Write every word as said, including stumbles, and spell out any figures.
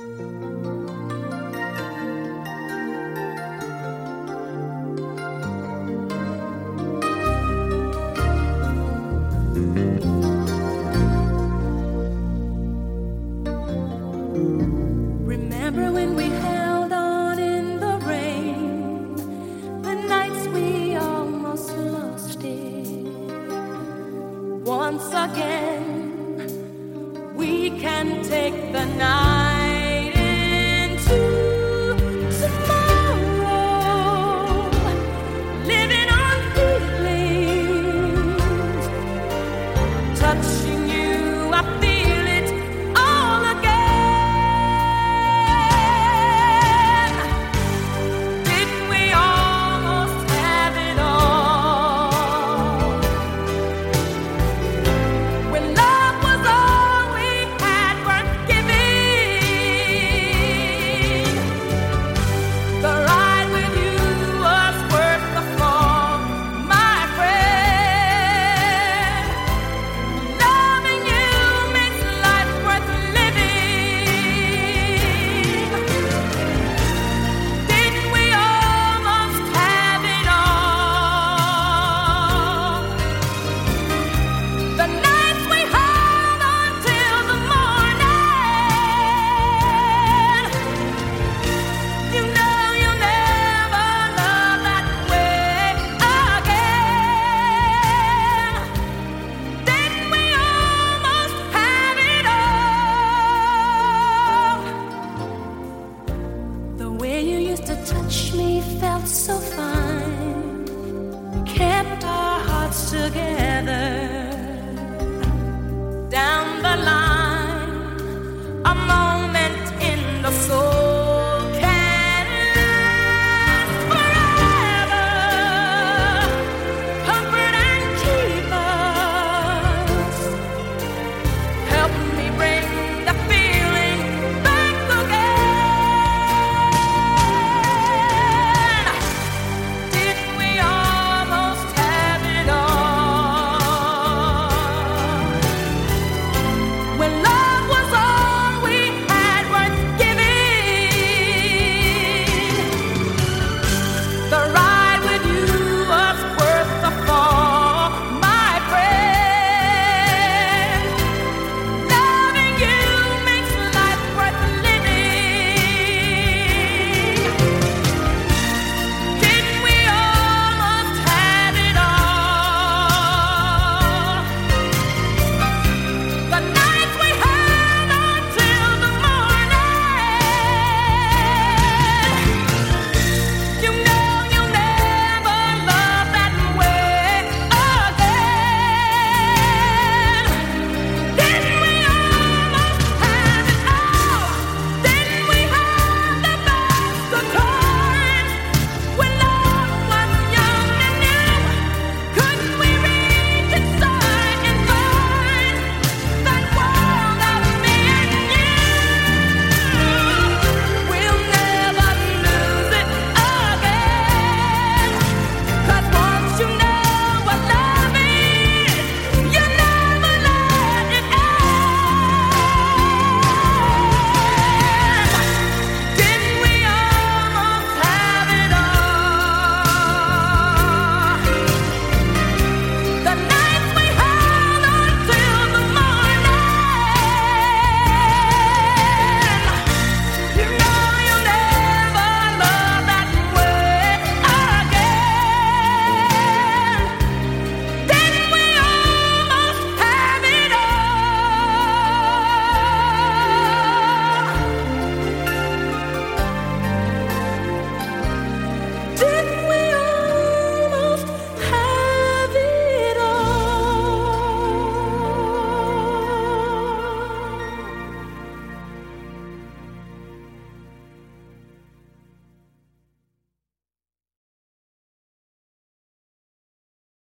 Remember when we held on in the rain, the nights we almost lost it. Once again, we can take the night into tomorrow, living on feelings, touching you, I feel it all again. Didn't we almost have it all? When love was all we had worth giving, the ride with you was worth the fall, my friend. Loving you makes life worth living. Didn't we almost have it all? The nights we held until the morning. You know you'll never love that way again. Didn't we almost have it all? The way you used to touch me felt so fine, kept our hearts together. Down the line, a moment in the soul.